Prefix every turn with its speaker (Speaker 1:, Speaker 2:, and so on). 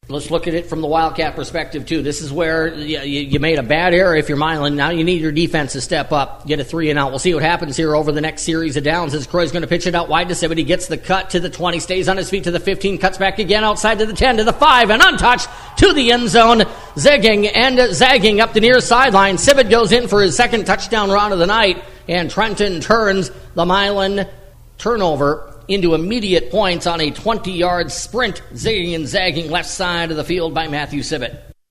Speaker 1: Let's look at it from the Wildcat perspective, too. This is where you made a bad error if you're Milan. Now you need your defense to step up, get a 3-and-out. We'll see what happens here over the next series of downs as Croy's going to pitch it out wide to Sibbett. He gets the cut to the 20, stays on his feet to the 15, cuts back again outside to the 10, to the 5, and untouched to the end zone. Zigging and zagging up the near sideline. Sibbett goes in for his second touchdown run of the night, and Trenton turns the Milan turnover into immediate points on a 20-yard sprint, zigging and zagging left side of the field by Matthew Sibbett.